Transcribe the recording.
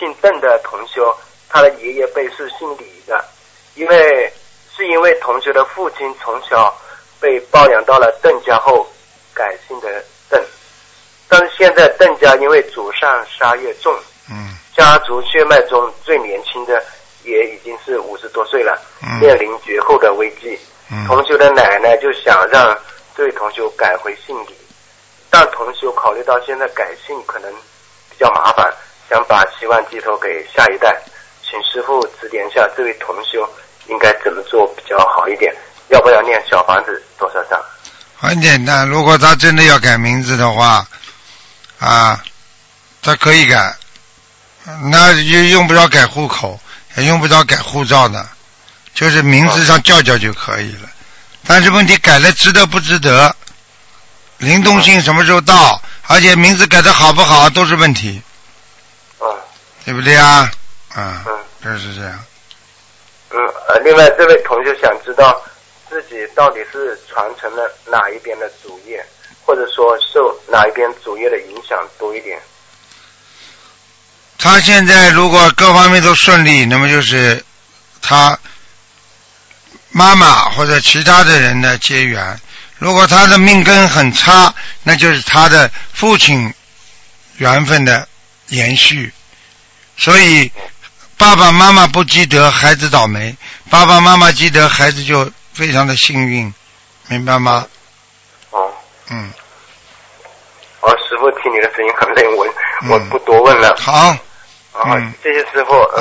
姓邓的同修，他的爷爷辈是姓李的，因为同学的父亲从小被抱养到了邓家后改姓的邓，但是现在邓家因为祖上杀业重，家族血脉中最年轻的也已经是50多岁了，面临绝后的危机。同修的奶奶就想让这位同修改回姓李，但同修考虑到现在改姓可能比较麻烦，想把希望寄托给下一代，请师父指点一下这位同修应该怎么做比较好一点，要不要念小房子多少张？ 很简单，如果他真的要改名字的话他可以改，那就用不着改户口，也用不着改护照的，就是名字上叫就可以了。但是问题改了值得不值得，灵动性什么时候到，而且名字改得好不好都是问题，对不对啊？就是这样。 另外这位同学想知道自己到底是传承了哪一边的主业，或者说受哪一边主业的影响多一点。 他现在如果各方面都顺利，那么就是他妈妈或者其他的人的结缘，如果他的命根很差，那就是他的父亲缘分的延续。所以爸爸妈妈不积德，孩子倒霉；爸爸妈妈积德，孩子就非常的幸运，明白吗？ 师父听你的声音很累，我不多问了。 好。 谢谢师父。